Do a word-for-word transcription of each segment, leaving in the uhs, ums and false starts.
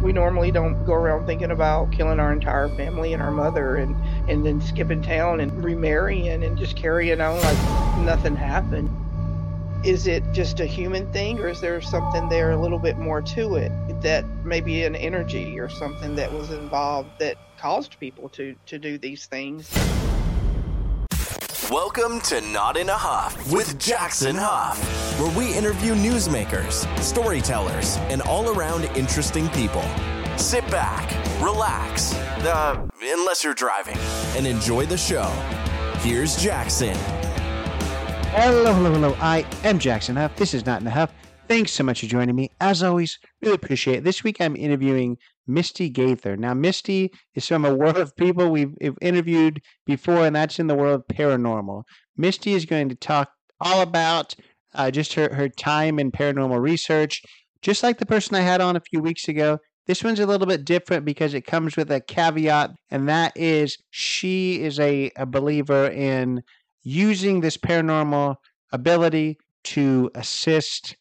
We normally don't go around thinking about killing our entire family and our mother and, and then skipping town and remarrying and just carrying on like nothing happened. Is it just a human thing, or is there something there a little bit more to it, that maybe an energy or something that was involved that caused people to, to do these things? Welcome to Not in a Huff with Jackson Huff, where we interview newsmakers, storytellers, and all-around interesting people. Sit back, relax, uh, unless you're driving, and enjoy the show. Here's Jackson. Hello, hello, hello. I am Jackson Huff. This is Not in a Huff. Thanks so much for joining me. As always, really appreciate it. This week I'm interviewing Misty Gaither. Now, Misty is from a world of people we've, we've interviewed before, and that's in the world of paranormal. Misty is going to talk all about uh, just her, her time in paranormal research. Just like the person I had on a few weeks ago, this one's a little bit different because it comes with a caveat, and that is she is a, a believer in using this paranormal ability to assist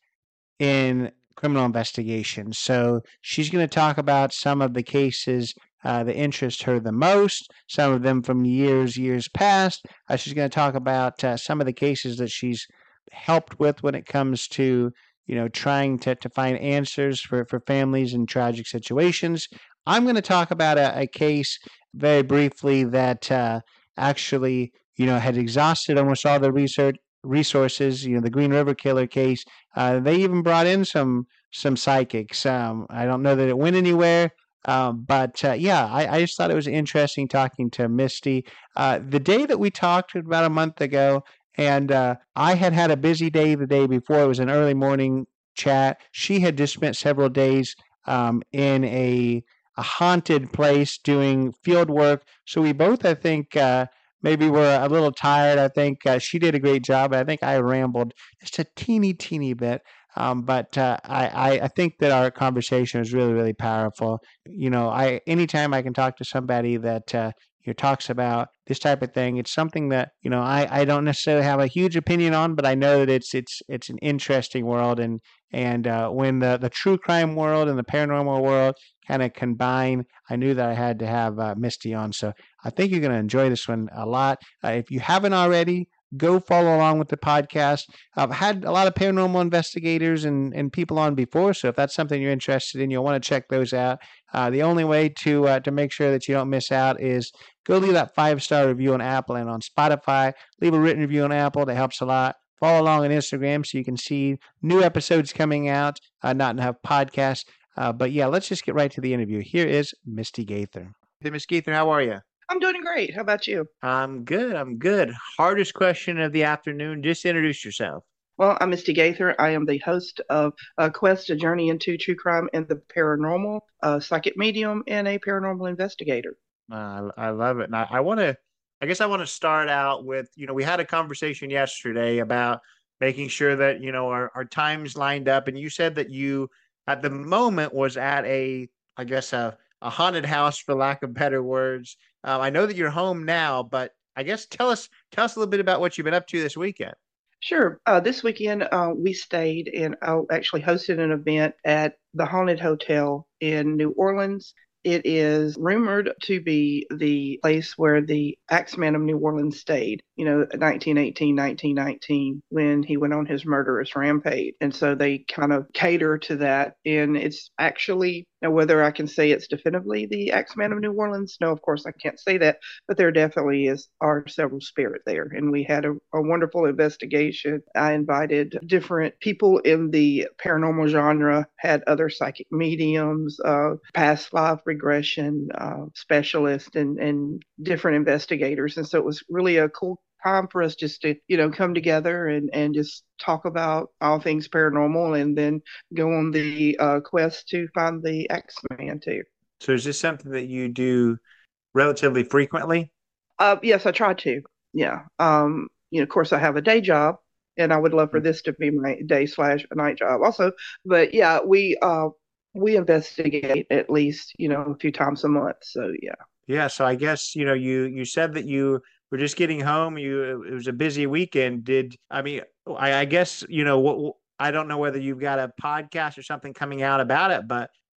in criminal investigations. So she's going to talk about some of the cases uh, that interest her the most, some of them from years, years past. Uh, she's going to talk about uh, some of the cases that she's helped with when it comes to, you know, trying to, to find answers for, for families in tragic situations. I'm going to talk about a, a case very briefly that uh, actually, you know, had exhausted almost all the research resources, you know, the Green River Killer case. Uh, they even brought in some some psychics. Um, I don't know that it went anywhere, um, but uh, yeah, I, I just thought it was interesting talking to Misty. Uh, the day that we talked about a month ago, and uh, I had had a busy day the day before. It was an early morning chat. She had just spent several days um, in a, a haunted place doing field work. So we both, I think, uh, maybe we're a little tired. I think uh, she did a great job. I think I rambled just a teeny, teeny bit. Um, but uh, I, I think that our conversation was really, really powerful. You know, I anytime I can talk to somebody that uh, you know, talks about this type of thing, it's something that, you know, I, I don't necessarily have a huge opinion on, but I know that it's it's it's an interesting world. And and uh, when the, the true crime world and the paranormal world kind of combine, I knew that I had to have uh, Misty on. So I think you're going to enjoy this one a lot. Uh, if you haven't already, go follow along with the podcast. I've had a lot of paranormal investigators and, and people on before, so if that's something you're interested in, you'll want to check those out. Uh, the only way to uh, to make sure that you don't miss out is go leave that five-star review on Apple and on Spotify. Leave a written review on Apple. That helps a lot. Follow along on Instagram so you can see new episodes coming out, uh, Not Enough Podcasts. Uh, but yeah, let's just get right to the interview. Here is Misty Gaither. Hey, Miss Gaither, how are you? I'm doing great. How about you? I'm good. I'm good. Hardest question of the afternoon. Just introduce yourself. Well, I'm Misty Gaither. I am the host of uh, Quest, A Journey into True Crime and the Paranormal, a psychic medium, and a paranormal investigator. Uh, I love it. And I, I want to, I guess I want to start out with, you know, we had a conversation yesterday about making sure that, you know, our, our times lined up. And you said that you, at the moment, was at a, I guess, a, a haunted house, for lack of better words. Um, I know that you're home now, but I guess tell us, tell us a little bit about what you've been up to this weekend. Sure. Uh, this weekend, uh, we stayed and I actually hosted an event at the Haunted Hotel in New Orleans. It is rumored to be the place where the Axeman of New Orleans stayed, you know, nineteen eighteen, nineteen nineteen, when he went on his murderous rampage. And so they kind of cater to that. And it's actually, now whether I can say it's definitively the Axeman of New Orleans, no, of course I can't say that, but there definitely is are several spirits there. And we had a, a wonderful investigation. I invited different people in the paranormal genre, had other psychic mediums, uh, past life regression uh, specialists, and, and different investigators. And so it was really a cool time for us just to, you know, come together and, and just talk about all things paranormal and then go on the uh, quest to find the Axeman too. So is this something that you do relatively frequently? Uh, yes, I try to. Yeah. Um, you know, of course, I have a day job, and I would love for this to be my day slash night job also. But yeah, we uh, we investigate at least, you know, a few times a month. So yeah. Yeah. So I guess, you know, you you said that you were just getting home. You it was a busy weekend. Did I mean I, I guess, you know, what I don't know whether you've got a podcast or something coming out about it, but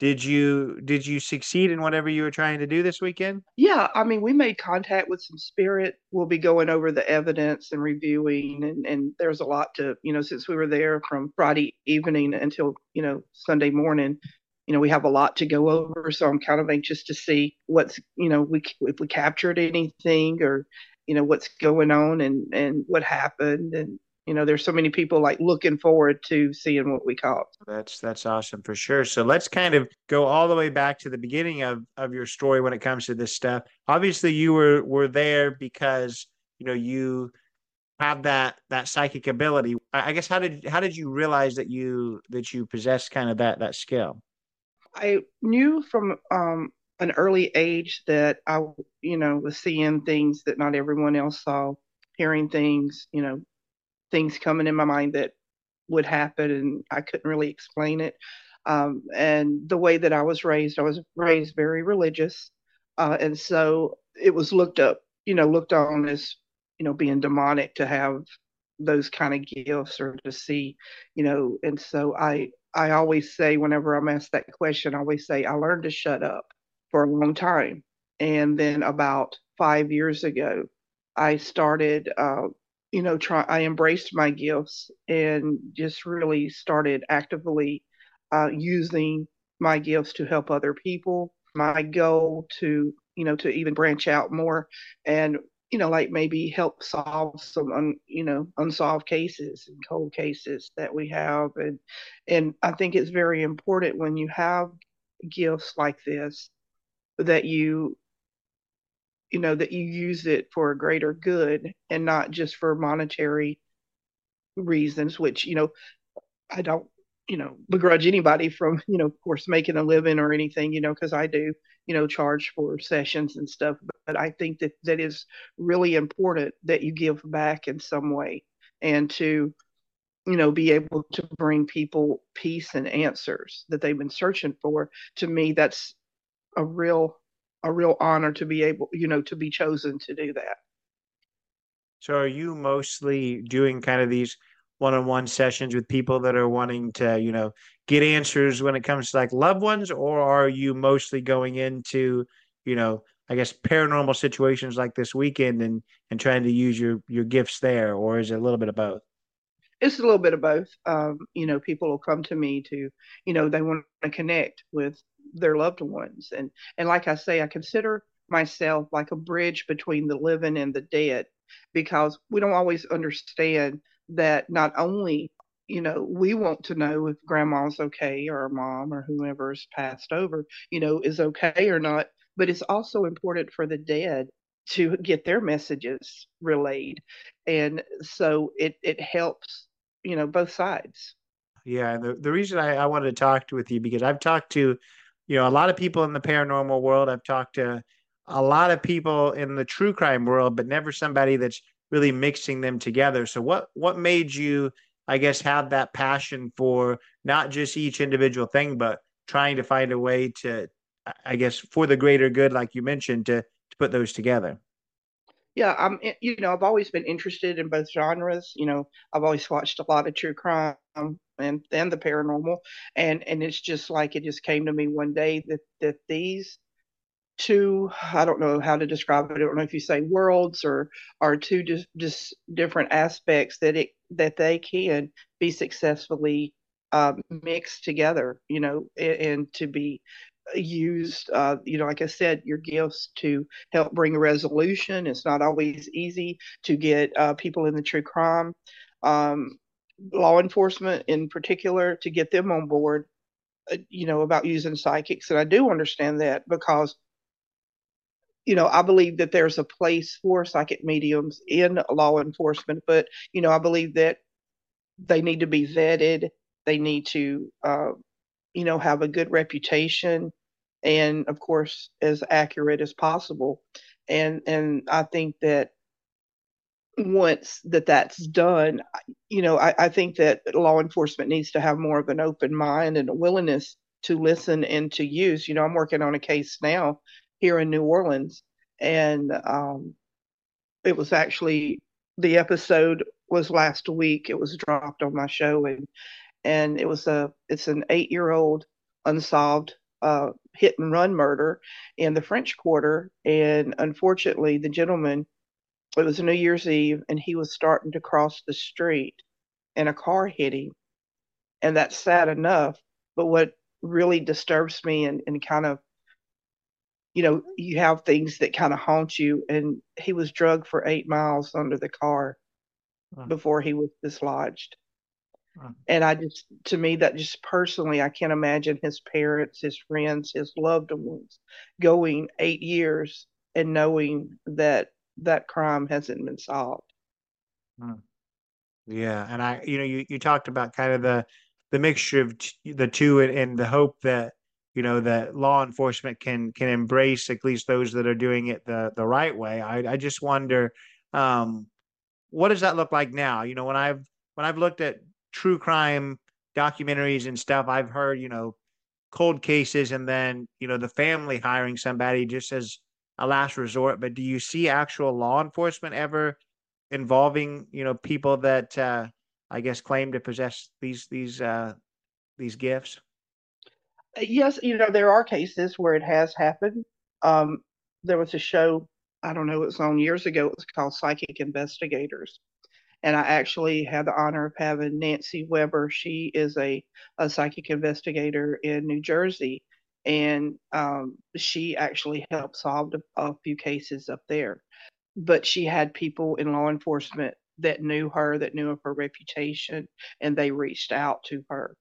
Did you did you succeed in whatever you were trying to do this weekend? Yeah, I mean, we made contact with some spirit. We'll be going over the evidence and reviewing, and, and there's a lot to, you know, since we were there from Friday evening until, you know, Sunday morning, you know, we have a lot to go over. So I'm kind of anxious to see what's, you know, we if we captured anything or, you know, what's going on and, and what happened. And, you know, there's so many people like looking forward to seeing what we caught. That's that's awesome for sure. So let's kind of go all the way back to the beginning of of your story when it comes to this stuff. Obviously, you were were there because you know you have that that psychic ability. I, I guess how did how did you realize that you that you possessed kind of that that skill? I knew from um, an early age that I, you know, was seeing things that not everyone else saw, hearing things, you know, things coming in my mind that would happen, and I couldn't really explain it. Um, and the way that I was raised, I was raised very religious, uh, and so it was looked up, you know, looked on as, you know, being demonic to have those kind of gifts or to see, you know, and so I I always say whenever I'm asked that question, I always say I learned to shut up for a long time, and then about five years ago, I started. Uh, you know, try I embraced my gifts and just really started actively uh, using my gifts to help other people. My goal to, you know, to even branch out more and, you know, like maybe help solve some, un, you know, unsolved cases and cold cases that we have. And, and I think it's very important when you have gifts like this that you you know, that you use it for a greater good and not just for monetary reasons, which, you know, I don't, you know, begrudge anybody from, you know, of course, making a living or anything, you know, because I do, you know, charge for sessions and stuff. But I think that that is really important that you give back in some way and to, you know, be able to bring people peace and answers that they've been searching for. To me, that's a real a real honor to be able, you know, to be chosen to do that. So are you mostly doing kind of these one-on-one sessions with people that are wanting to, you know, get answers when it comes to like loved ones, or are you mostly going into, you know, I guess paranormal situations like this weekend and and trying to use your your gifts there, or is it a little bit of both? It's a little bit of both. Um, you know, people will come to me to, you know, they want to connect with their loved ones. And and like I say, I consider myself like a bridge between the living and the dead because we don't always understand that not only, you know, we want to know if grandma's okay or mom or whoever's passed over, you know, is okay or not, but it's also important for the dead to get their messages relayed. And so it it helps, you know, both sides. Yeah, the the reason I, I wanted to talk to with you because I've talked to, you know, a lot of people in the paranormal world. I've talked to a lot of people in the true crime world, but never somebody that's really mixing them together. So what what made you, I guess, have that passion for not just each individual thing, but trying to find a way to, I I guess, for the greater good, like you mentioned, to to put those together. Yeah, I'm, i- you know, I've always been interested in both genres. You know, I've always watched a lot of true crime and and the paranormal, and and it's just like it just came to me one day that that these two, I don't know how to describe it. I don't know if you say worlds or or two just just different aspects that it that they can be successfully um, mixed together. You know, and, and to be used, uh, you know, like I said, your gifts to help bring a resolution. It's not always easy to get uh, people in the true crime, um, law enforcement in particular, to get them on board, uh, you know, about using psychics. And I do understand that because, you know, I believe that there's a place for psychic mediums in law enforcement, but, you know, I believe that they need to be vetted. They need to, uh, you know, have a good reputation and of course as accurate as possible. And and I think that once that that's done, you know, I, I think that law enforcement needs to have more of an open mind and a willingness to listen and to use. You know, I'm working on a case now here in New Orleans, and um, it was actually the episode was last week. It was dropped on my show, and and it was a it's an eight year old unsolved uh, hit and run murder in the French Quarter. And unfortunately, the gentleman, it was New Year's Eve, and he was starting to cross the street, and a car hit him. And that's sad enough. But what really disturbs me and, and kind of, you know, you have things that kind of haunt you. And he was drugged for eight miles under the car before he was dislodged. And I just, to me, that just personally, I can't imagine his parents, his friends, his loved ones going eight years and knowing that that crime hasn't been solved. Yeah, and I, you know, you, you talked about kind of the the mixture of t- the two, and, and the hope that, you know, that law enforcement can can embrace at least those that are doing it the the right way. I I just wonder, um, what does that look like now? You know, when I've when I've looked at true crime documentaries and stuff, I've heard, you know, cold cases, and then, you know, the family hiring somebody just as a last resort. But do you see actual law enforcement ever involving, you know, people that uh, I guess claim to possess these these uh, these gifts? Yes, you know, there are cases where it has happened. Um, there was a show, I don't know, it was on years ago. It was called Psychic Investigators. And I actually had the honor of having Nancy Weber. She is a, a psychic investigator in New Jersey. And um, she actually helped solve a, a few cases up there. But she had people in law enforcement that knew her, that knew of her reputation, and they reached out to her.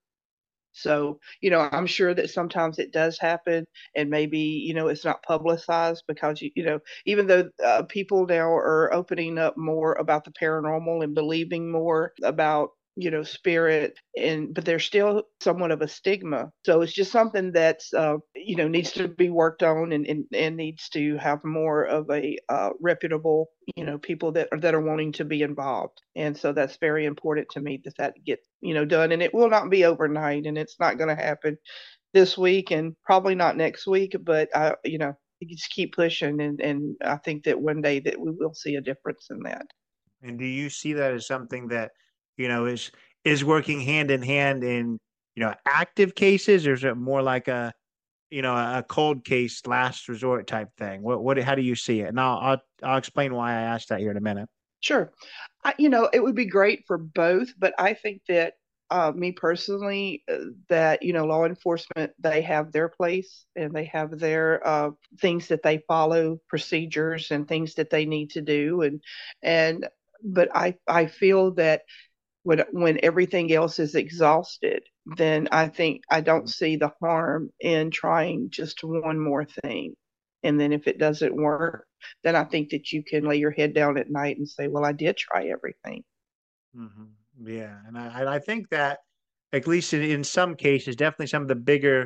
So, you know, I'm sure that sometimes it does happen, and maybe, you know, it's not publicized because, you, you know, even though uh, people now are opening up more about the paranormal and believing more about, you know, spirit, and but there's still somewhat of a stigma. So it's just something that's, uh, you know, needs to be worked on, and, and, and needs to have more of a uh, reputable, you know, people that are, that are wanting to be involved. And so that's very important to me that that gets, you know, done. And it will not be overnight, and it's not going to happen this week and probably not next week, but I, you know, you just keep pushing. And, and I think that one day that we will see a difference in that. And do you see that as something that, you know, is is working hand in hand in, you know, active cases, or is it more like a, you know, a cold case last resort type thing? What what how do you see it? And I'll I'll, I'll explain why I asked that here in a minute. Sure. I, you know, it would be great for both, but I think that uh, me personally, uh, that, you know, law enforcement, they have their place, and they have their uh, things that they follow, procedures and things that they need to do. And, and, but I, I feel that when, when everything else is exhausted, then I think I don't see the harm in trying just one more thing. And then if it doesn't work, then I think that you can lay your head down at night and say, well, I did try everything. Mm-hmm. Yeah, and I and I think that at least in, in some cases, definitely some of the bigger,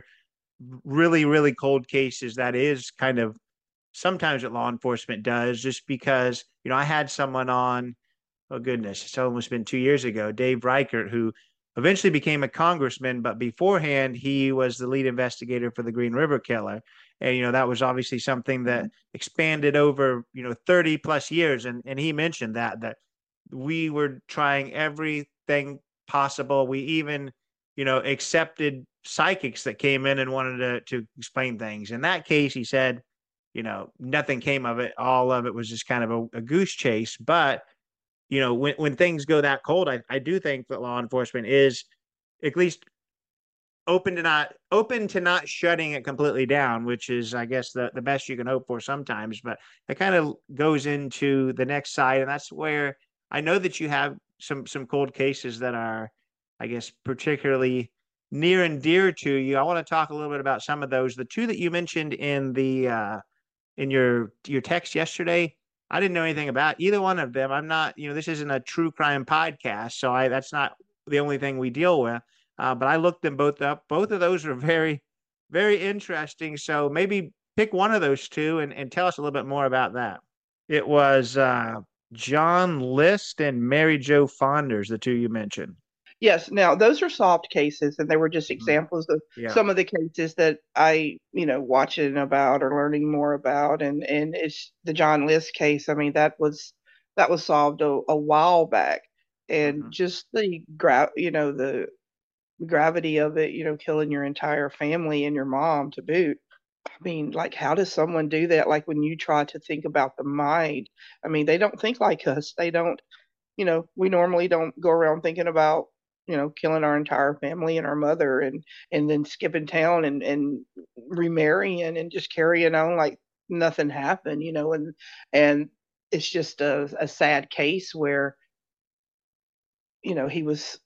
really really cold cases, that is kind of sometimes what law enforcement does, just because, you know, I had someone on, oh goodness, it's almost been two years ago, Dave Reichert, who eventually became a congressman, but beforehand he was the lead investigator for the Green River Killer. And, you know, that was obviously something that expanded over, you know, thirty plus years. And and he mentioned that that we were trying everything possible. We even, you know, accepted psychics that came in and wanted to to explain things. In that case, he said, you know, nothing came of it. All of it was just kind of a, a goose chase. But, you know, when when things go that cold, I, I do think that law enforcement is at least open to not open to not shutting it completely down, which is, I guess, the, the best you can hope for sometimes. But it kind of goes into the next side, and that's where I know that you have some some cold cases that are, I guess, particularly near and dear to you. I want to talk a little bit about some of those. The two that you mentioned in the uh, in your your text yesterday, I didn't know anything about either one of them. I'm not, you know, this isn't a true crime podcast, so I that's not the only thing we deal with. Uh, but I looked them both up. Both of those are very, very interesting. So maybe pick one of those two and, and tell us a little bit more about that. It was uh, John List and Mary Jo Fonders, the two you mentioned. Yes. Now, those are solved cases, and they were just examples of Yeah. some of the cases that I, you know, watching about or learning more about. And and it's the John List case. I mean, that was that was solved a, a while back, and Mhm. just the gra, you know, the the gravity of it, you know, killing your entire family and your mom to boot. I mean, like, how does someone do that? Like, when you try to think about the mind, I mean, they don't think like us. They don't, you know, we normally don't go around thinking about, you know, killing our entire family and our mother and and then skipping town and and remarrying and just carrying on like nothing happened, you know, and and it's just a, a sad case where, you know, he was,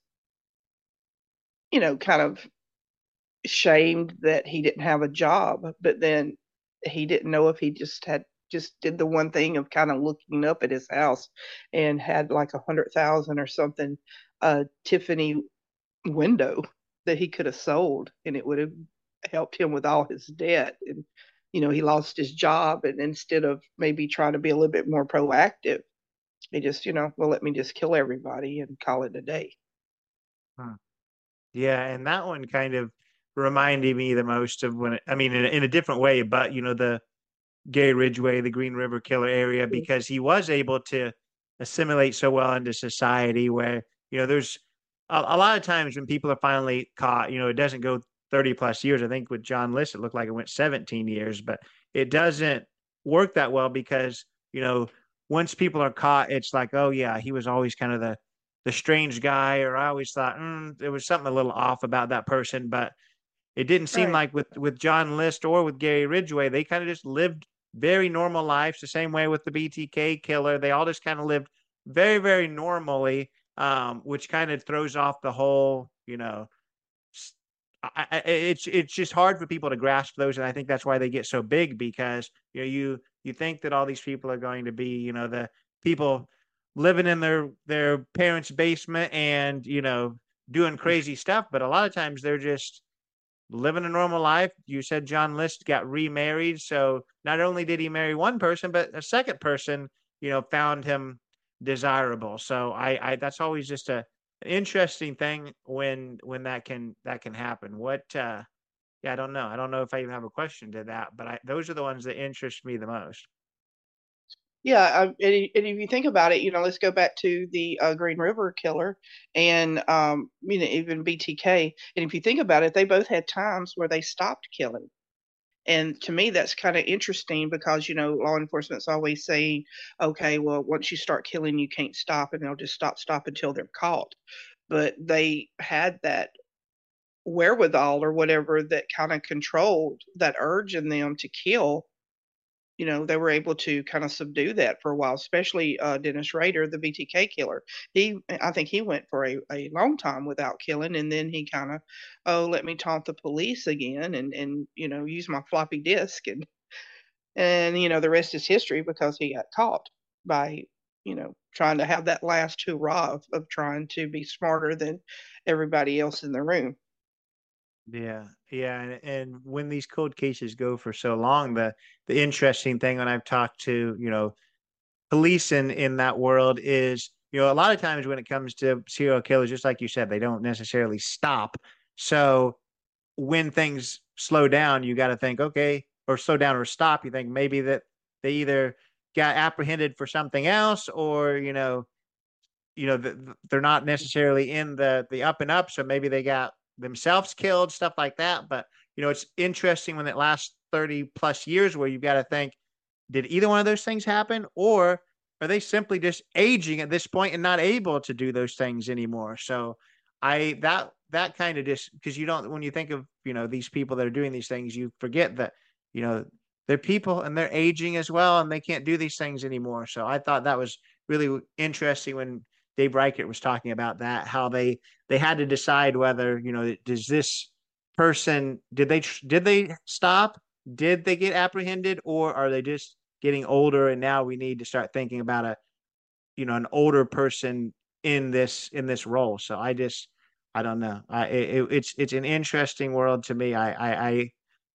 you know, kind of shamed that he didn't have a job, but then he didn't know if he just had just did the one thing of kind of looking up at his house and had like a hundred thousand or something uh Tiffany window that he could have sold, and it would have helped him with all his debt. And you know, he lost his job, and instead of maybe trying to be a little bit more proactive, he just, you know, well, let me just kill everybody and call it a day. Hmm. Yeah, and that one kind of reminded me the most of when it, I mean, in, in a different way, but you know, the Gary Ridgway, the Green River Killer area, because he was able to assimilate so well into society where, you know, there's a, a lot of times when people are finally caught, you know, it doesn't go thirty plus years. I think with John List, it looked like it went seventeen years, but it doesn't work that well because, you know, once people are caught, it's like, oh yeah, he was always kind of the the strange guy, or I always thought mm, there was something a little off about that person, but it didn't seem Right. like with with John List or with Gary Ridgway, they kind of just lived very normal lives. The same way with the B T K killer, they all just kind of lived very very normally, um, which kind of throws off the whole, you know. I, I, it's it's just hard for people to grasp those, and I think that's why they get so big because you know you you think that all these people are going to be, you know, the people living in their their parents' basement and, you know, doing crazy stuff, but a lot of times they're just living a normal life. You said John List got remarried, so not only did he marry one person, but a second person, you know, found him desirable. So I, I that's always just a an interesting thing when when that can that can happen. What uh yeah, I don't know. I don't know if I even have a question to that, but I those are the ones that interest me the most. Yeah, I, and, i- and if you think about it, you know, let's go back to the uh, Green River Killer and um, you know, even B T K. And if you think about it, they both had times where they stopped killing. And to me, that's kind of interesting because, you know, law enforcement's always saying, okay, well, once you start killing, you can't stop, and they'll just stop, stop until they're caught. But they had that wherewithal or whatever that kind of controlled that urge in them to kill. You know, they were able to kind of subdue that for a while, especially uh, Dennis Rader, the B T K killer. He, I think he went for a, a long time without killing, and then he kind of, oh, let me taunt the police again, and and you know, use my floppy disk, and and you know, the rest is history because he got caught by, you know, trying to have that last hurrah of, of trying to be smarter than everybody else in the room. Yeah, yeah, and, and when these cold cases go for so long, the the interesting thing when I've talked to, you know, police in in that world is, you know, a lot of times when it comes to serial killers, just like you said, they don't necessarily stop. So when things slow down, you got to think, okay, or slow down or stop. You think maybe that they either got apprehended for something else, or you know, you know, the, they're not necessarily in the the up and up, so maybe they got themselves killed, stuff like that. But you know, it's interesting when it lasts thirty plus years, where you've got to think, did either one of those things happen, or are they simply just aging at this point and not able to do those things anymore? So I that that kind of just because you don't when you think of, you know, these people that are doing these things, you forget that, you know, they're people and they're aging as well and they can't do these things anymore. So I thought that was really interesting when Dave Reichert was talking about that, how they they had to decide whether, you know, does this person did they did they stop, did they get apprehended, or are they just getting older and now we need to start thinking about a, you know, an older person in this in this role. So I just I don't know. I it, it's it's an interesting world to me. I I I,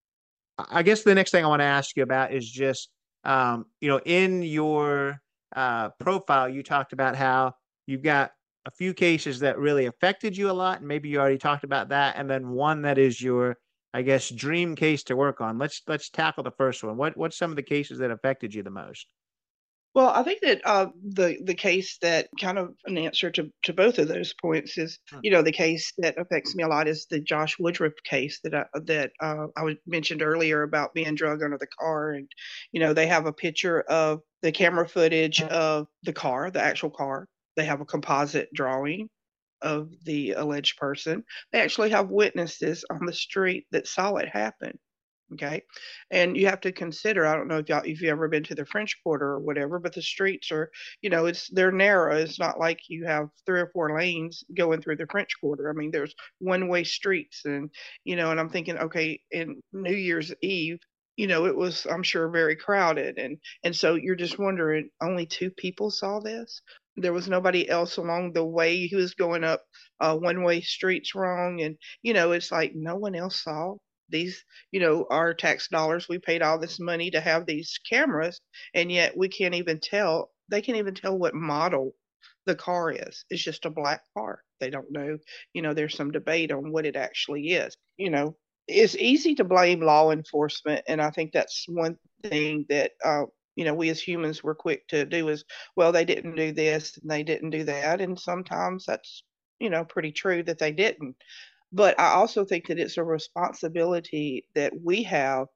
I guess the next thing I want to ask you about is just, um, you know, in your uh, profile, you talked about how you've got a few cases that really affected you a lot, and maybe you already talked about that, and then one that is your, I guess, dream case to work on. Let's let's tackle the first one. What what's some of the cases that affected you the most? Well, I think that uh, the the case that kind of an answer to, to both of those points is, Hmm. you know, the case that affects me a lot is the Josh Woodruff case that I, that uh, I was mentioned earlier about being drug under the car, and you know they have a picture of the camera footage of the car, the actual car. They have a composite drawing of the alleged person. They actually have witnesses on the street that saw it happen. Okay. And you have to consider, I don't know if y'all if you've ever been to the French Quarter or whatever, but the streets are, you know, it's they're narrow. It's not like you have three or four lanes going through the French Quarter. I mean, there's one way streets, and you know, and I'm thinking, okay, in New Year's Eve, you know, it was, I'm sure, very crowded, and and so you're just wondering, only two people saw this. There was nobody else along the way who was going up uh, one way streets wrong, and you know, it's like no one else saw these, you know, our tax dollars. We paid all this money to have these cameras, and yet we can't even tell. They can't even tell what model the car is. It's just a black car. They don't know. You know, there's some debate on what it actually is. You know, it's easy to blame law enforcement, and I think that's one thing that uh, you know, we as humans were quick to do is, well, they didn't do this and they didn't do that, and sometimes that's, you know, pretty true that they didn't. But I also think that it's a responsibility that we have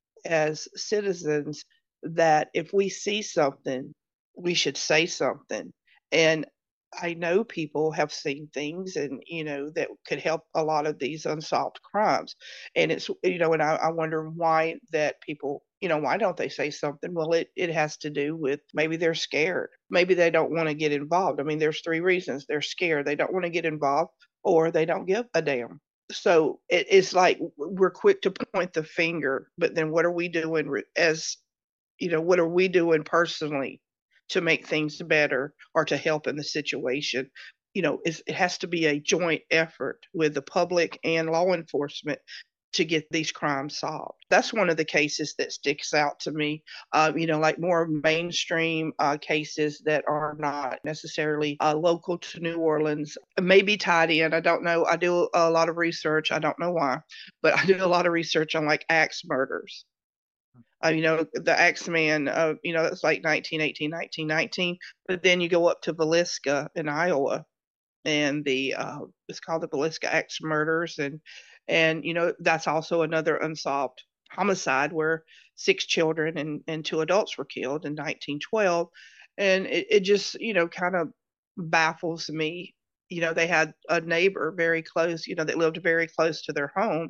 as citizens, that if we see something, we should say something. And I know people have seen things, and you know, that could help a lot of these unsolved crimes. And it's, you know, and I, I wonder why that people, you know, why don't they say something? Well, it, it has to do with maybe they're scared. Maybe they don't want to get involved. I mean, there's three reasons. They're scared, they don't want to get involved, or they don't give a damn. So it, it's like we're quick to point the finger, but then what are we doing as, you know, what are we doing personally to make things better or to help in the situation? You know, it's, it has to be a joint effort with the public and law enforcement to get these crimes solved. That's one of the cases that sticks out to me. Uh, you know, like more mainstream uh, cases that are not necessarily uh, local to New Orleans, maybe tied in. I don't know. I do a lot of research. I don't know why, but I do a lot of research on like axe murders. Uh, you know, the Axeman, uh, you know, that's like nineteen eighteen, nineteen nineteen. But then you go up to Villisca in Iowa, and the uh, it's called the Villisca Axe murders, and and you know, that's also another unsolved homicide where six children and and two adults were killed in nineteen twelve, and it, it just, you know, kind of baffles me. You know, they had a neighbor very close, you know, that lived very close to their home,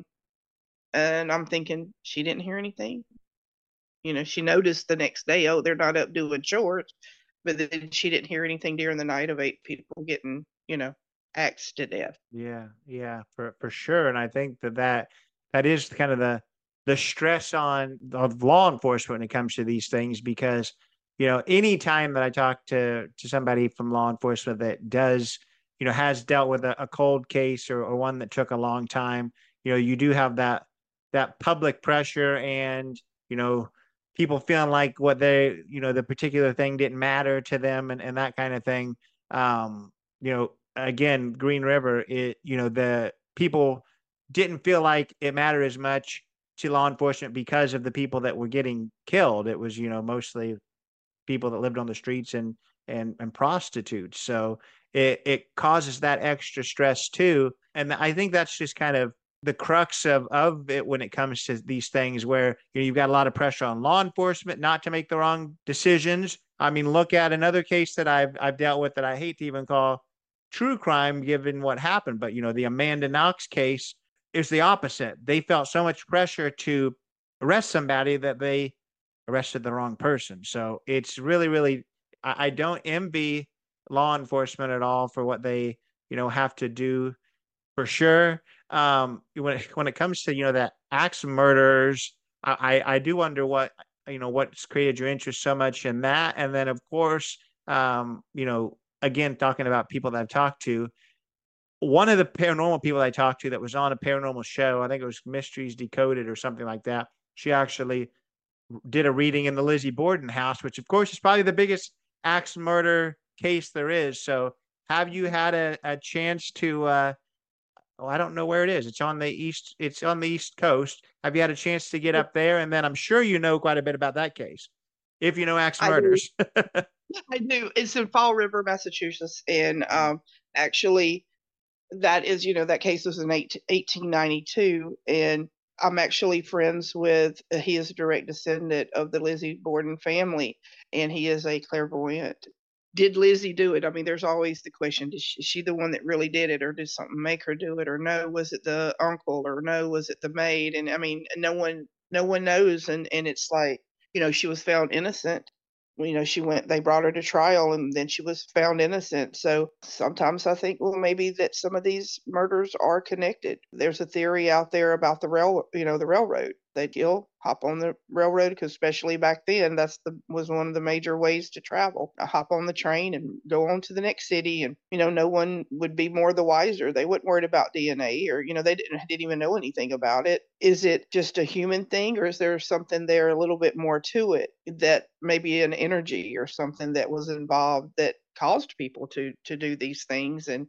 and I'm thinking she didn't hear anything. You know, she noticed the next day, oh, they're not up doing chores, but then she didn't hear anything during the night of eight people getting, you know, axed to death. Yeah, yeah, for for sure. And I think that that that is kind of the the stress on of law enforcement when it comes to these things, because you know, any time that I talk to to somebody from law enforcement that does, you know, has dealt with a, a cold case, or, or one that took a long time, you know, you do have that that public pressure, and you know, people feeling like what they, you know, the particular thing didn't matter to them, and, and that kind of thing. Um, you know, again, Green River, it, you know, the people didn't feel like it mattered as much to law enforcement because of the people that were getting killed. It was, you know, mostly people that lived on the streets and and and prostitutes. So it it causes that extra stress too. And I think that's just kind of the crux of of it when it comes to these things, where you know, you've got a lot of pressure on law enforcement not to make the wrong decisions. I mean, look at another case that I've I've dealt with that I hate to even call true crime given what happened, but you know, the Amanda Knox case is the opposite. They felt so much pressure to arrest somebody that they arrested the wrong person. So it's really, really, I, I don't envy law enforcement at all for what they, you know, have to do, for sure. Um, when it, when it comes to, you know, that axe murders, I, I, I do wonder what, you know, what's created your interest so much in that. And then of course, um, you know, again, talking about people that I've talked to, one of the paranormal people I talked to that was on a paranormal show, I think it was Mysteries Decoded or something like that. She actually did a reading in the Lizzie Borden house, which of course is probably the biggest axe murder case there is. So have you had a, a chance to, uh, oh, I don't know where it is. It's on the east, it's on the East Coast. Have you had a chance to get up there? And then I'm sure you know quite a bit about that case. if you know axe I do. murders. I do. It's in Fall River, Massachusetts, and um, actually, that is, you know, that case was in eighteen ninety-two, and I'm actually friends with. Uh, he is a direct descendant of the Lizzie Borden family, and he is a clairvoyant. Did Lizzie do it? I mean, there's always the question: Is she, is she the one that really did it, or did something make her do it, or no, was it the uncle, or no, was it the maid? And I mean, no one, no one knows, and and it's like, you know, she was found innocent. You know, she went, they brought her to trial, and then she was found innocent. So sometimes I think, well, maybe that some of these murders are connected. There's a theory out there about the rail, you know, the railroad. They'd kill, hop on the railroad, because especially back then, that's the was one of the major ways to travel. I hop on the train and go on to the next city, and you know, no one would be more the wiser. They weren't worried about D N A, or you know, they didn't didn't even know anything about it. Is it just a human thing, or is there something there a little bit more to it, that maybe an energy or something that was involved that caused people to to do these things? And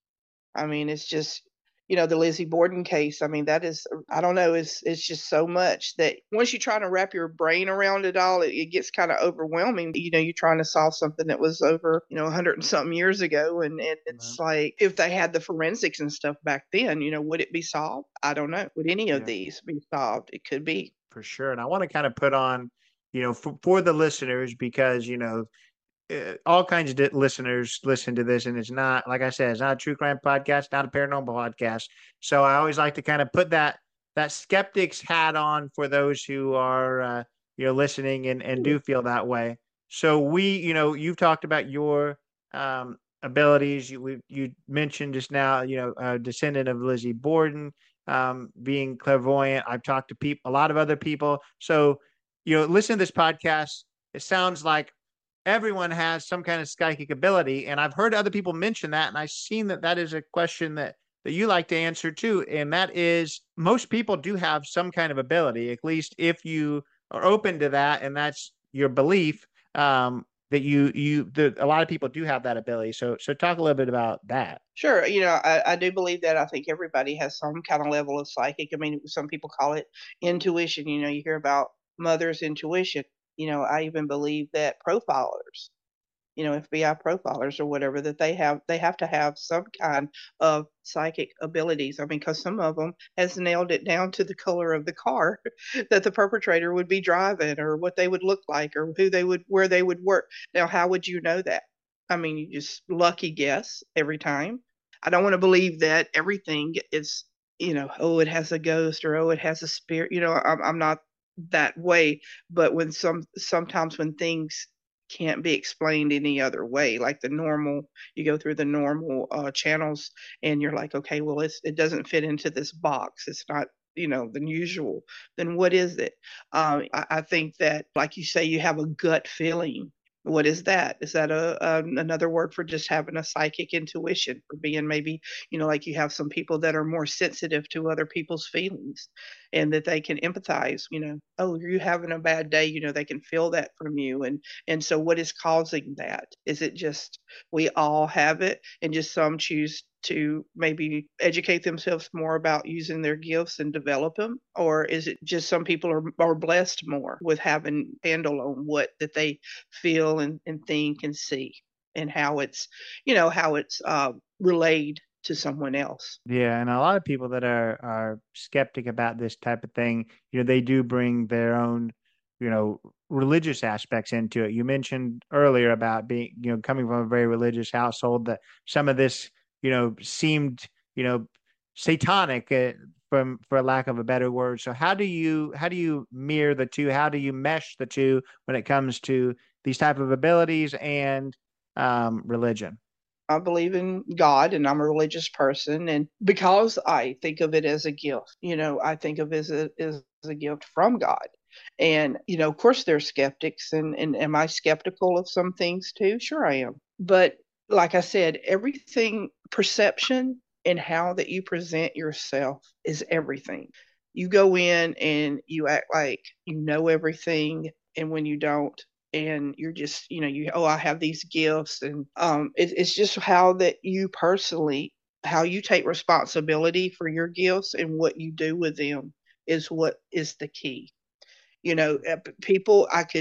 I mean, it's just, you know, the Lizzie Borden case. I mean, that is, I don't know, it's it's just so much that once you try to wrap your brain around it all, it, it gets kind of overwhelming. You know, you're trying to solve something that was over, you know, a hundred and something years ago, and, and it's like, if they had the forensics and stuff back then, you know, would it be solved? I don't know. Would any of Yeah. these be solved? It could be. For sure. And I want to kind of put on, you know, for, for the listeners, because, you know, uh, all kinds of di- listeners listen to this, and it's not, like I said, it's not a true crime podcast, not a paranormal podcast. So I always like to kind of put that that skeptic's hat on for those who are, uh, you know, listening and and do feel that way. So we, you know, you've talked about your um, abilities. You we, you mentioned just now, you know, a descendant of Lizzie Borden, um, being clairvoyant. I've talked to people, a lot of other people. So, you know, listen to this podcast. It sounds like everyone has some kind of psychic ability, and I've heard other people mention that, and I've seen that that is a question that that you like to answer too, and that is, most people do have some kind of ability, at least if you are open to that, and that's your belief, um, that you you the, a lot of people do have that ability. So so talk a little bit about that. Sure, you know, I, I do believe that. I think everybody has some kind of level of psychic. I mean, some people call it intuition. You know, you hear about mother's intuition. You know, I even believe that profilers, you know, F B I profilers or whatever, that they have they have to have some kind of psychic abilities. I mean, because some of them has nailed it down to the color of the car that the perpetrator would be driving, or what they would look like, or who they would where they would work. Now, how would you know that? I mean, you just lucky guess every time. I don't want to believe that everything is, you know, oh, it has a ghost, or oh, it has a spirit. You know, I'm I'm not that way. But when some sometimes when things can't be explained any other way, like the normal, you go through the normal uh, channels, and you're like, okay, well, it's, it doesn't fit into this box. It's not, you know, the usual. Then what is it? Um, I, I think that, like you say, you have a gut feeling. What is that? Is that a, a another word for just having a psychic intuition, for being maybe, you know, like you have some people that are more sensitive to other people's feelings, and that they can empathize, you know, oh, you're having a bad day, you know, they can feel that from you. And and so what is causing that? Is it just we all have it, and just some choose to maybe educate themselves more about using their gifts and develop them? Or is it just some people are, are blessed more with having handle on what that they feel and, and think and see, and how it's, you know, how it's uh, relayed to someone else? Yeah, and a lot of people that are are skeptic about this type of thing, you know, they do bring their own, you know, religious aspects into it. You mentioned earlier about being, you know, coming from a very religious household, that some of this, you know, seemed, you know, satanic, uh, from for lack of a better word. So how do you how do you mirror the two? How do you mesh the two when it comes to these type of abilities and um, religion? I believe in God, and I'm a religious person. And because I think of it as a gift, you know, I think of it as a, as a gift from God. And, you know, of course, there's skeptics. And, and am I skeptical of some things too? Sure, I am. But like I said, everything, perception and how that you present yourself is everything. You go in and you act like you know everything. And when you don't, and you're just, you know, you, oh, I have these gifts. And um it, it's just how that you personally, how you take responsibility for your gifts and what you do with them is what is the key. You know, uh, people, I could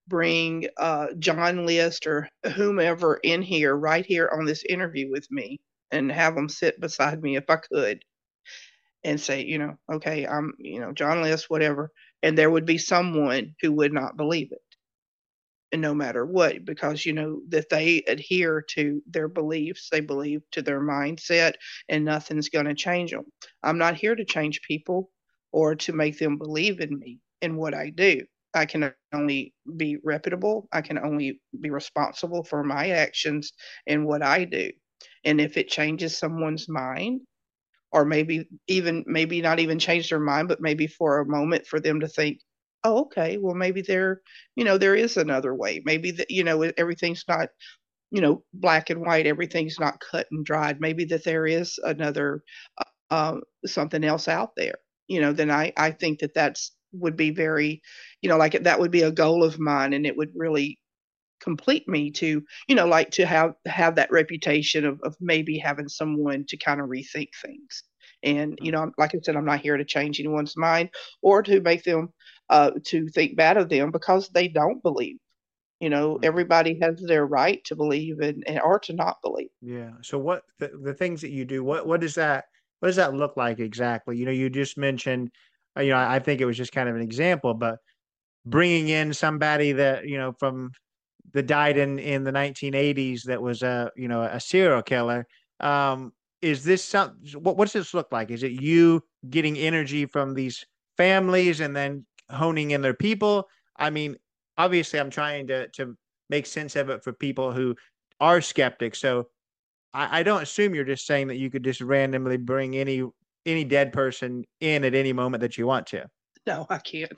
bring uh, John List or whomever in here, right here on this interview with me, and have them sit beside me if I could, and say, you know, okay, I'm, you know, John List, whatever, and there would be someone who would not believe it, and no matter what, because you know that they adhere to their beliefs, they believe to their mindset, and nothing's going to change them. I'm not here to change people or to make them believe in me and what I do. I can only be reputable. I can only be responsible for my actions and what I do. And if it changes someone's mind, or maybe even maybe not even change their mind, but maybe for a moment for them to think, oh, okay, well maybe there, you know, there is another way. Maybe that, you know, everything's not, you know, black and white. Everything's not cut and dried. Maybe that there is another uh, something else out there. You know, then I I think that that's would be very, you know, like that would be a goal of mine, and it would really complete me to, you know, like to have have that reputation of, of maybe having someone to kind of rethink things. And you know, like I said, I'm not here to change anyone's mind or to make them uh to think bad of them because they don't believe. You know, everybody has their right to believe and, and or to not believe. Yeah. So what the, the things that you do, what what does that what does that look like exactly? You know, you just mentioned, uh, you know, I, I think it was just kind of an example, but bringing in somebody that, you know, from that died in in the nineteen eighties that was a, you know, a serial killer. Um, is this some what what does this look like? Is it you getting energy from these families and then honing in their people? I mean, obviously I'm trying to to make sense of it for people who are skeptics. So I, I don't assume you're just saying that you could just randomly bring any any dead person in at any moment that you want to. No, I can't.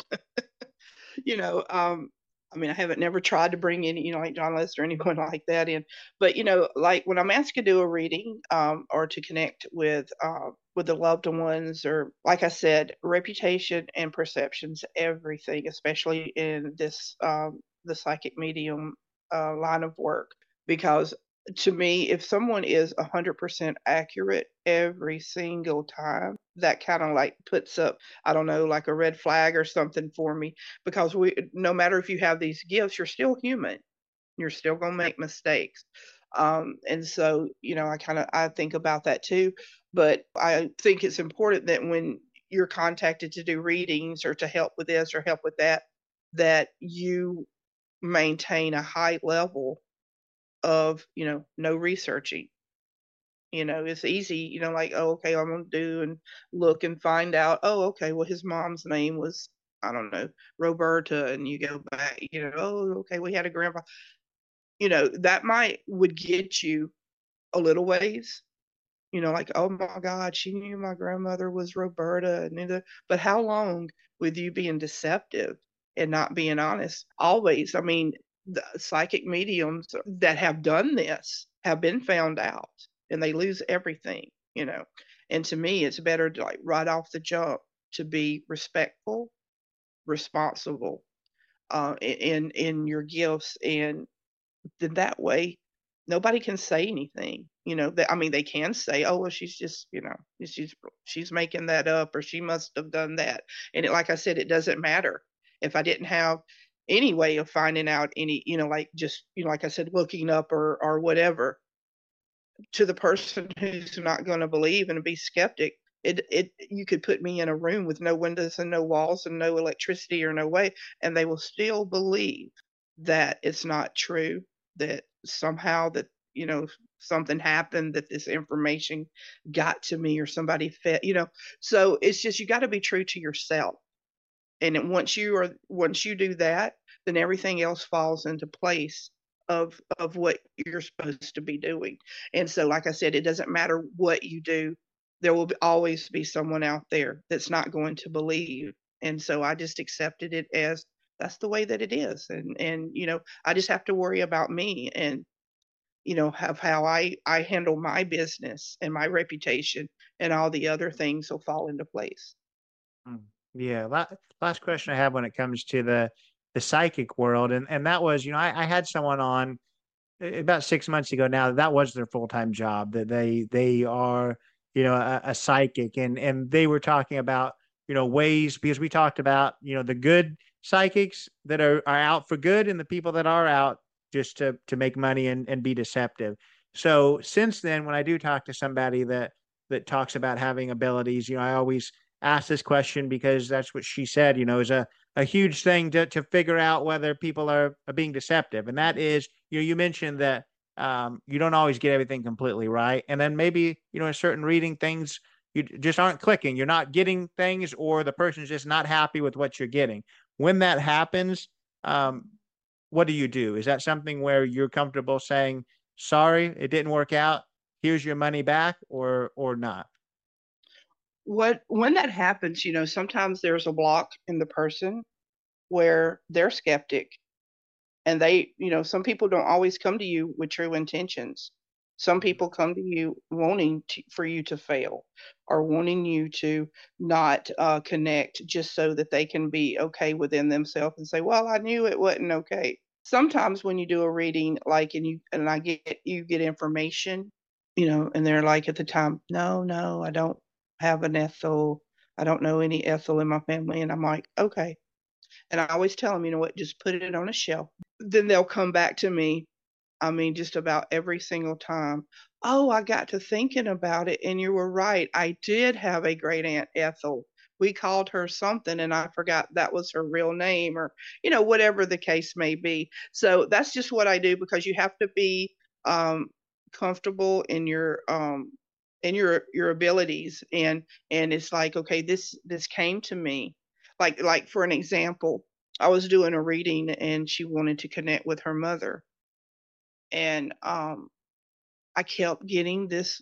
you know, um, I mean, I haven't never tried to bring any, you know, like John Lester or anyone like that in. But you know, like when I'm asked to do a reading um, or to connect with uh, with the loved ones, or like I said, reputation and perceptions, everything, especially in this um, the psychic medium uh, line of work, because to me, if someone is one hundred percent accurate every single time, that kind of like puts up, I don't know, like a red flag or something for me, because we, no matter if you have these gifts, you're still human. You're still going to make mistakes. Um, and so, you know, I kind of, I think about that too, but I think it's important that when you're contacted to do readings or to help with this or help with that, that you maintain a high level of, you know, no researching. You know, it's easy, you know, like, oh, okay, I'm gonna do and look and find out, oh, okay, well, his mom's name was, I don't know, Roberta, and you go back, you know, oh, okay, we had a grandpa. You know, that might would get you a little ways, you know, like, oh my God, she knew my grandmother was Roberta, and neither, but how long with you being deceptive and not being honest? Always. I mean, the psychic mediums that have done this have been found out and they lose everything, you know. And to me, it's better to like right off the jump to be respectful, responsible uh, in in your gifts, and then that way nobody can say anything. You know, that I mean, they can say, "Oh, well, she's just, you know, she's she's making that up, or she must have done that." And it, like I said, it doesn't matter if I didn't have any way of finding out any, you know, like just, you know, like I said, looking up or or whatever. To the person who's not going to believe and be skeptic, it it you could put me in a room with no windows and no walls and no electricity or no way, and they will still believe that it's not true, that somehow that, you know, something happened, that this information got to me or somebody fed, you know. So it's just you got to be true to yourself. And then once you are once you do that, then everything else falls into place of of what you're supposed to be doing. And so, like I said, it doesn't matter what you do, there will be, always be someone out there that's not going to believe. And so I just accepted it as that's the way that it is. And and you know, I just have to worry about me and, you know, have how I I handle my business and my reputation, and all the other things will fall into place. Mm. Yeah. La- last question I have when it comes to the the psychic world, and and that was, you know, I, I had someone on a- about six months ago now. That was their full time job. That they they are, you know, a, a psychic, and and they were talking about, you know, ways, because we talked about, you know, the good psychics that are, are out for good and the people that are out just to, to make money and, and be deceptive. So since then, when I do talk to somebody that, that talks about having abilities, you know, I always ask this question because that's what she said, you know, is a, a huge thing to, to figure out whether people are, are being deceptive. And that is, you know, you mentioned that um, you don't always get everything completely right. And then maybe, you know, in certain reading things, you just aren't clicking. You're not getting things, or the person's just not happy with what you're getting. When that happens, um, what do you do? Is that something where you're comfortable saying, sorry, it didn't work out, here's your money back, or or not? What when that happens, you know, sometimes there's a block in the person where they're skeptic, and they, you know, some people don't always come to you with true intentions. Some people come to you wanting to, for you to fail, or wanting you to not uh, connect, just so that they can be okay within themselves and say, well, I knew it wasn't okay. Sometimes when you do a reading, like, and you and I get you get information, you know, and they're like at the time, no, no, I don't have an Ethel. I don't know any Ethel in my family. And I'm like, okay. And I always tell them, you know what, just put it on a shelf. Then they'll come back to me. I mean, just about every single time. Oh, I got to thinking about it, and you were right. I did have a great aunt Ethel. We called her something, and I forgot that was her real name, or, you know, whatever the case may be. So that's just what I do, because you have to be um, comfortable in your um, in your your abilities, and and it's like, okay, this this came to me. Like like for an example, I was doing a reading, and she wanted to connect with her mother, and um, I kept getting this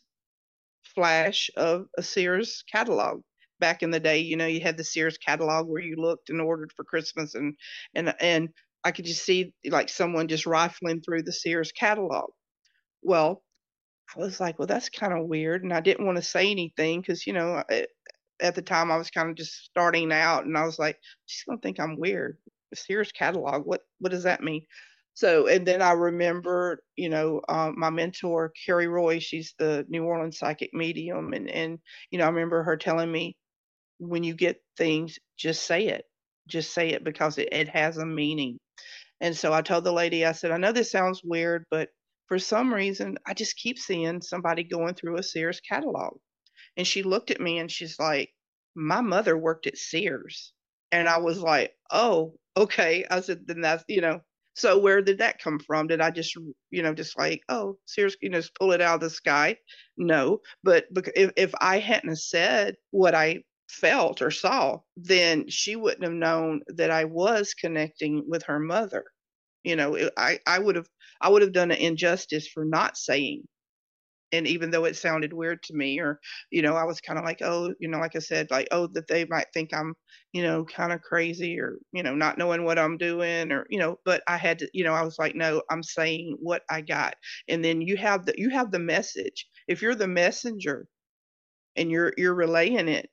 flash of a Sears catalog. Back in the day, you know, you had the Sears catalog where you looked and ordered for Christmas, and and and I could just see like someone just rifling through the Sears catalog. Well, I was like, well, that's kind of weird, and I didn't want to say anything because, you know, I, at the time I was kind of just starting out, and I was like, she's gonna think I'm weird. The Sears catalog, what what does that mean? So, and then I remember, you know, um, my mentor, Carrie Roy, she's the New Orleans psychic medium. And, and, you know, I remember her telling me, when you get things, just say it. Just say it, because it, it has a meaning. And so I told the lady, I said, I know this sounds weird, but for some reason, I just keep seeing somebody going through a Sears catalog. And she looked at me and she's like, my mother worked at Sears. And I was like, oh, okay. I said, then that's, you know, so where did that come from? Did I just, you know, just like, oh, Sears, you know, just pull it out of the sky? No. But if, if I hadn't said what I felt or saw, then she wouldn't have known that I was connecting with her mother. You know, it, I, I would have, I would have done an injustice for not saying. And even though it sounded weird to me, or, you know, I was kind of like, oh, you know, like I said, like, oh, that they might think I'm, you know, kind of crazy, or, you know, not knowing what I'm doing, or, you know, but I had to, you know, I was like, no, I'm saying what I got. And then you have the, you have the message. If you're the messenger and you're, you're relaying it,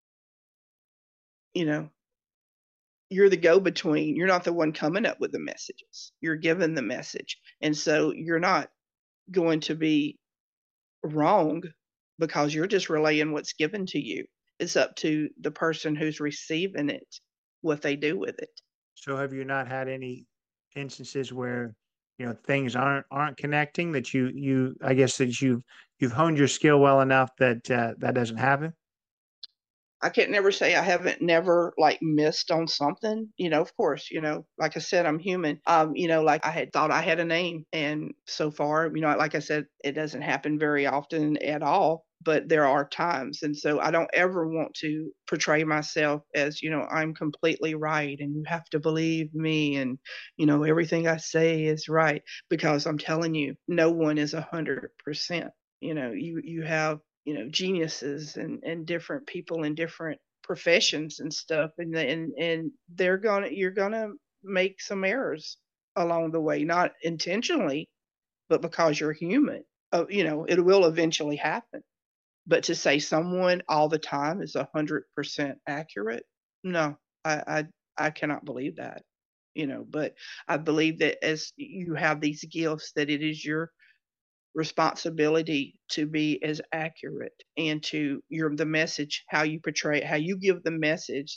you know, you're the go-between. You're not the one coming up with the messages. You're given the message. And so you're not going to be wrong, because you're just relaying what's given to you. It's up to the person who's receiving it, what they do with it. So have you not had any instances where, you know, things aren't aren't connecting, that you you I guess that you've you've honed your skill well enough that uh, that doesn't happen? I can't never say I haven't never like missed on something. You know, of course, you know, like I said, I'm human. Um, you know, like I had thought I had a name, and so far, you know, like I said, it doesn't happen very often at all, but there are times. And so I don't ever want to portray myself as, you know, I'm completely right and you have to believe me, and, you know, everything I say is right, because I'm telling you, no one is a hundred percent. You know, you you have, you know, geniuses and, and different people in different professions and stuff. And, and, and they're gonna, you're gonna make some errors along the way, not intentionally, but because you're human. Uh, you know, it will eventually happen. But to say someone all the time is a hundred percent accurate, no, I, I, I cannot believe that, you know, but I believe that as you have these gifts, that it is your responsibility to be as accurate, and to your the message, how you portray it, how you give the message,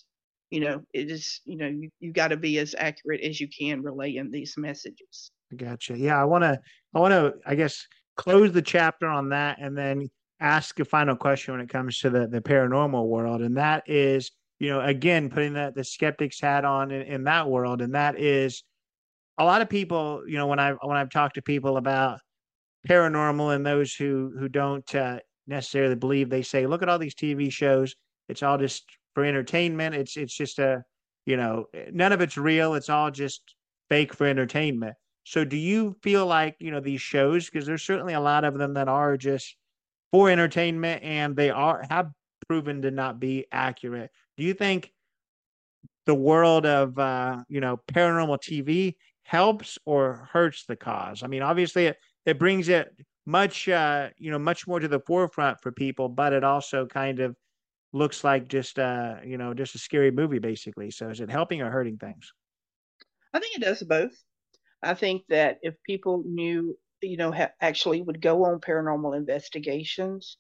You know, it is, you know, you, you got to be as accurate as you can relaying these messages. Gotcha. Yeah, I want to, I want to, I guess, close the chapter on that and then ask a final question when it comes to the the paranormal world, and that is, you know, again, putting the the skeptics hat on in, in that world, and that is a lot of people, you know, when I when I've talked to people about paranormal and those who who don't uh, necessarily believe, they say, look at all these T V shows, it's all just for entertainment. It's it's just a, you know, none of it's real. It's all just fake for entertainment. So do you feel like, you know, these shows, because there's certainly a lot of them that are just for entertainment and they are have proven to not be accurate. Do you think the world of uh, you know, paranormal T V helps or hurts the cause? I mean, obviously it, it brings it much uh, you know, much more to the forefront for people, but it also kind of looks like just uh, you know, just a scary movie basically. So is it helping or hurting things? I think it does both. I think that if people knew, you know, ha- actually would go on paranormal investigations,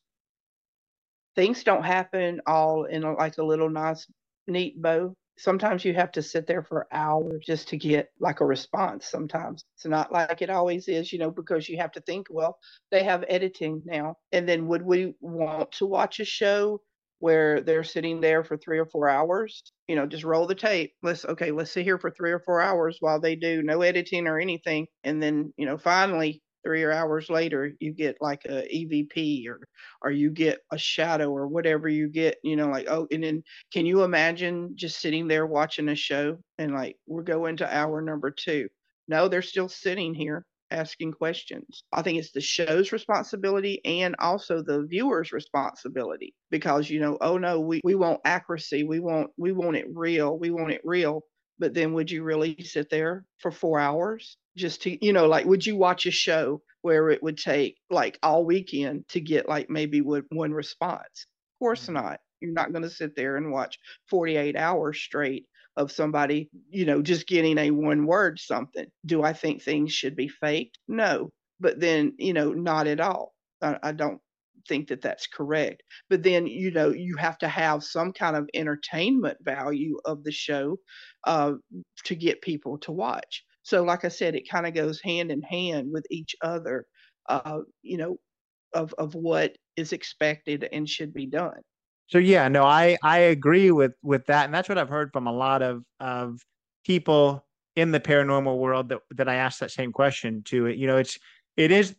things don't happen all in a, like a little nice, neat bow. Sometimes you have to sit there for hours just to get like a response. Sometimes it's not like it always is, you know, because you have to think, well, they have editing now. And then would we want to watch a show where they're sitting there for three or four hours? You know, just roll the tape. Let's, okay, let's sit here for three or four hours while they do no editing or anything. And then, you know, finally, three or hours later, you get like a E V P or or you get a shadow or whatever you get, you know, like, oh, and then can you imagine just sitting there watching a show and like we're going to hour number two? No, they're still sitting here asking questions. I think it's the show's responsibility and also the viewer's responsibility because, you know, oh no, we, we want accuracy. We want we want it real. We want it real. But then would you really sit there for four hours just to, you know, like, would you watch a show where it would take like all weekend to get like maybe one one response? Of course not. You're not going to sit there and watch forty-eight hours straight of somebody, you know, just getting a one word something. Do I think things should be faked? No. But then, you know, not at all. I, I don't think that that's correct. But then, you know, you have to have some kind of entertainment value of the show uh, to get people to watch. So, like I said, it kind of goes hand in hand with each other, uh, you know, of, of what is expected and should be done. So yeah, no, I I agree with with that, and that's what I've heard from a lot of of people in the paranormal world that that I asked that same question to. You know, it's it is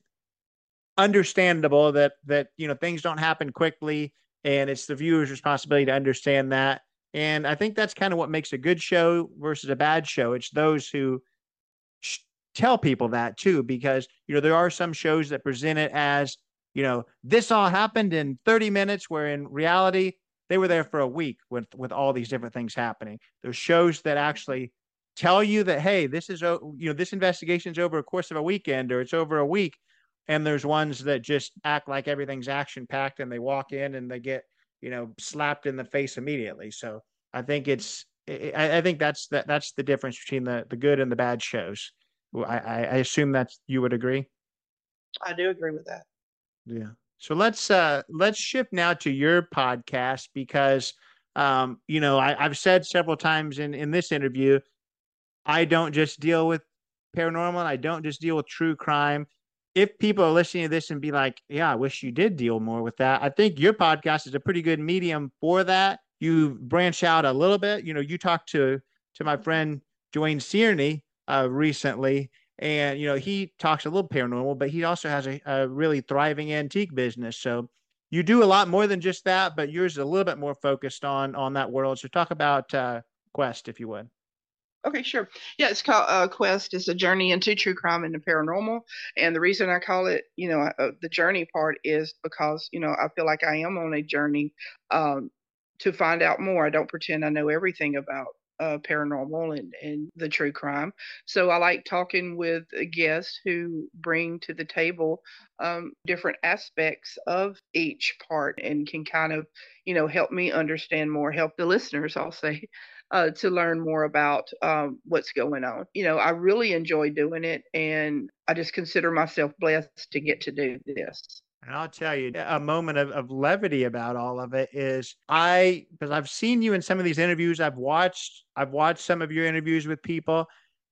understandable that that you know, things don't happen quickly, and it's the viewer's responsibility to understand that. And I think that's kind of what makes a good show versus a bad show. It's those who sh- tell people that too, because you know, there are some shows that present it as, you know, this all happened in thirty minutes, where in reality they were there for a week with with all these different things happening. There's shows that actually tell you that, hey, this is, you know, this investigation is over a course of a weekend or it's over a week. And there's ones that just act like everything's action packed and they walk in and they get, you know, slapped in the face immediately. So I think it's I, I think that's that that's the difference between the the good and the bad shows. Well, I, I assume that's, you would agree. I do agree with that. Yeah. So let's uh let's shift now to your podcast because um you know, I, I've said several times in in this interview, I don't just deal with paranormal. I don't just deal with true crime. If people are listening to this and be like, yeah, I wish you did deal more with that, I think your podcast is a pretty good medium for that. You branch out a little bit. You know, you talked to to my friend Dwayne Searney uh, recently, and you know, he talks a little paranormal, but he also has a, a really thriving antique business. So you do a lot more than just that, but yours is a little bit more focused on on that world. So talk about uh, Quest, if you would. Okay, sure. Yeah, it's called uh, Quest. It's a journey into true crime and the paranormal. And the reason I call it, you know, uh, the journey part is because, you know, I feel like I am on a journey um, to find out more. I don't pretend I know everything about uh, paranormal and, and the true crime. So I like talking with guests who bring to the table um, different aspects of each part and can kind of, you know, help me understand more, help the listeners, I'll say, uh, to learn more about um, what's going on. You know, I really enjoy doing it, and I just consider myself blessed to get to do this. And I'll tell you, a moment of, of levity about all of it is I, because I've seen you in some of these interviews, I've watched, I've watched some of your interviews with people,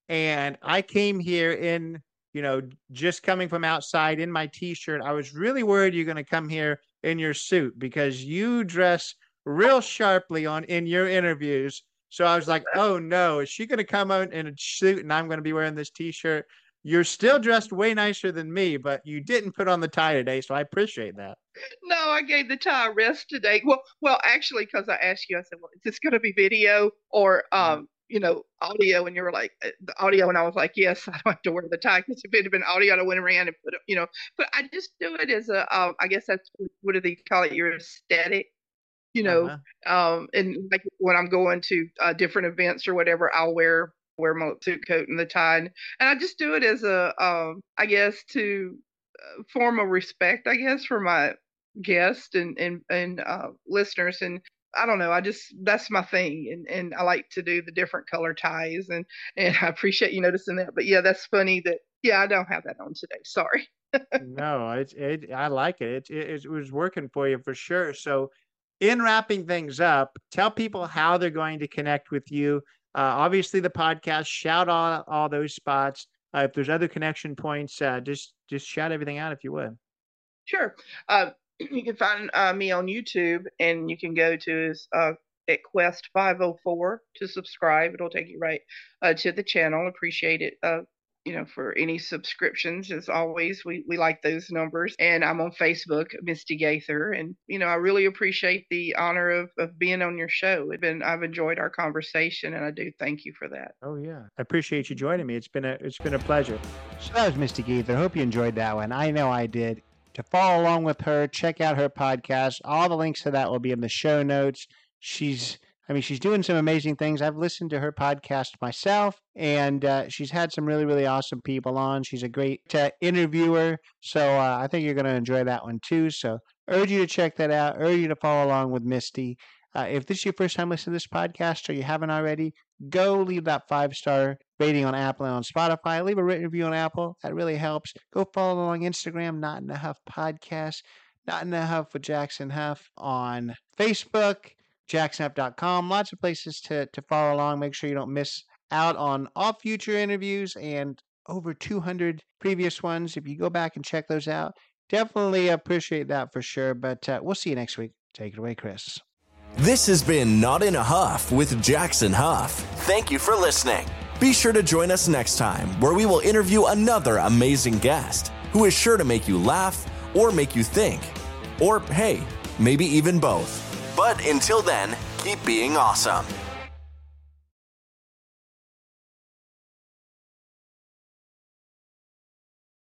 and I came here in, you know, just coming from outside in my t-shirt. I was really worried you're going to come here in your suit because you dress real sharply on in your interviews. So I was like, oh no, is she going to come out in a suit and I'm going to be wearing this t-shirt? You're still dressed way nicer than me, but you didn't put on the tie today, so I appreciate that. No, I gave the tie a rest today. Well, well, actually, because I asked you, I said, well, is this going to be video or, um, you know, audio? And you were like, the audio. And I was like, yes, I don't have to wear the tie, because if it had been audio, I would have ran and put it, you know, but I just do it as a, um, I guess that's, what do they call it? Your aesthetic, you know, uh-huh. um, and like when I'm going to uh, different events or whatever, I'll wear wear my suit coat and the tie, and, and I just do it as a, um, I guess, to uh, form of respect, I guess, for my guests and and and uh, listeners, and I don't know, I just, that's my thing, and and I like to do the different color ties, and and I appreciate you noticing that. But yeah, that's funny that yeah, I don't have that on today. Sorry. No, it's it. I like it. It, it. it was working for you for sure. So, in wrapping things up, tell people how they're going to connect with you. Uh, obviously, the podcast, shout all, all those spots. Uh, if there's other connection points, uh, just just shout everything out if you would. Sure. Uh, you can find uh, me on YouTube, and you can go to uh, at Quest five oh four to subscribe. It'll take you right uh, to the channel. Appreciate it. Uh, you know, for any subscriptions, as always, we, we like those numbers. And I'm on Facebook, Misty Gaither. And, you know, I really appreciate the honor of, of being on your show. It's been, I've enjoyed our conversation, and I do thank you for that. Oh, yeah. I appreciate you joining me. It's been a, it's been a pleasure. So that was Misty Gaither. I hope you enjoyed that one. I know I did. To follow along with her, check out her podcast. All the links to that will be in the show notes. She's I mean, she's doing some amazing things. I've listened to her podcast myself, and uh, she's had some really, really awesome people on. She's a great uh, interviewer, so uh, I think you're going to enjoy that one too. So urge you to check that out. Urge you to follow along with Misty. Uh, if this is your first time listening to this podcast or you haven't already, go leave that five-star rating on Apple and on Spotify. Leave a written review on Apple. That really helps. Go follow along Instagram, Not in a Huff Podcast, Not in a Huff with Jackson Huff on Facebook. Jackson Huff dot com. Lots of places to, to follow along. Make sure you don't miss out on all future interviews and over two hundred previous ones. If you go back and check those out, definitely appreciate that for sure. But uh, we'll see you next week. Take it away, Chris. This has been Not in a Huff with Jackson Huff. Thank you for listening. Be sure to join us next time, where we will interview another amazing guest who is sure to make you laugh or make you think. Or, hey, maybe even both. But until then, keep being awesome.